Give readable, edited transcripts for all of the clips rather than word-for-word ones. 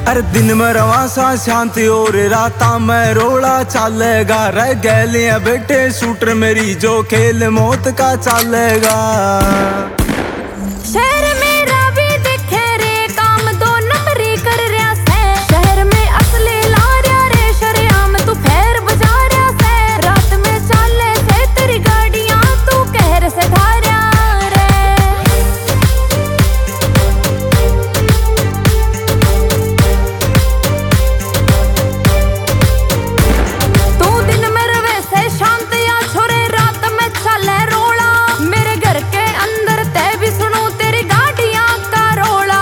अरे दिन में रवा सा शांति और राता में रोड़ा चलेगा। रह गैलियां बेटे शूटर मेरी जो खेल मौत का चलेगा। शहर मेरा भी दिखे रे काम दो नंबरी कर रहा से। शहर में असली ला रहा रे शरेआम तू फेर बजा रहा से। रात में चाले से तेरी गाड़ियां तू कहर से धारा रे। तू दिन में रवे से शांत या छोरे रात में चले रोला। मेरे घर के अंदर ते भी सुनू तेरी गाड़ियां का रोला।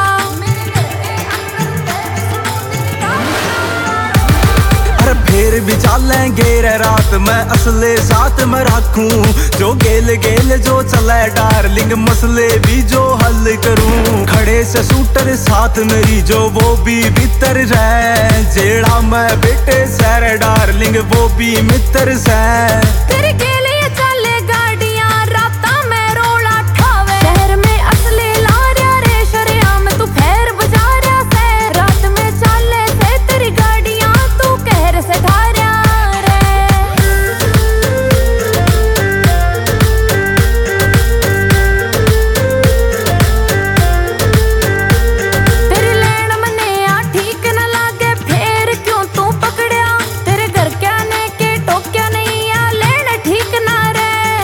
अरे फिर भी चलेंगे रे रात में असले साथ में रखूं। जो गेल गेल जो चले डार्लिंग मसले भी जो हल करूं। खड़े से शूटर साथ मेरी जो वो भी भीतर रहे। जेड़ा मैं बेटे सर डार्लिंग वो भी मित्र से। तेरे गेले चले गाड़ियां राता में रोला ठावे। शहर में असली ला रहा रे शरेआम तू फेर बजा रहा से। रात में चाले से तेरी गाड़ियां तू कहर से धारा रे। तेरी लेन मने आ ठीक न लागे फेर क्यों तू पकड़या। तेरे घर क्या ने के टोक्या नहीं आ लेन ठीक ना रे।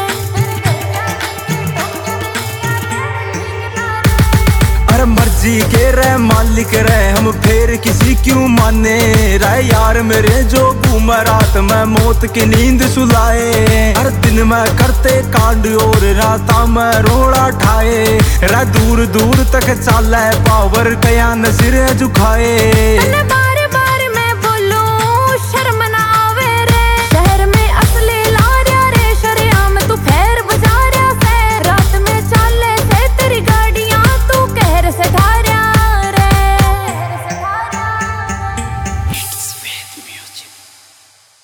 अरे मर्जी के रे मालिक रे हम फिर किसी क्यों माने। रे यार मेरे जो घूम रात में मौत की नींद सुलाए। हर दिन में करते कांड और राता में रोड़ा ठाए। रे दूर दूर तक चाले पावर कया न सिर झुकाए।